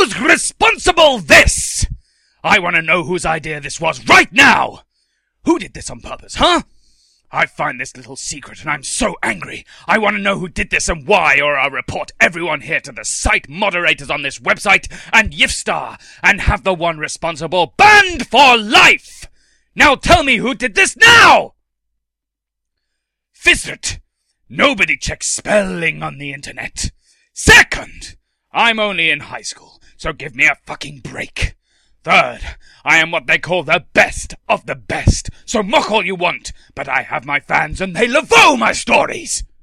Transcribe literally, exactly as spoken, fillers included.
Who's responsible this? I want to know whose idea this was right now! Who did this on purpose, huh? I find this little secret and I'm so angry. I want to know who did this and why, or I'll report everyone here to the site moderators on this website and Yifstar and have the one responsible banned for life! Now tell me who did this now! Fizzert! Nobody checks spelling on the internet. Second! I'm only in high school, so give me a fucking break. Third, I am what they call the best of the best, so mock all you want, but I have my fans and they love all my stories!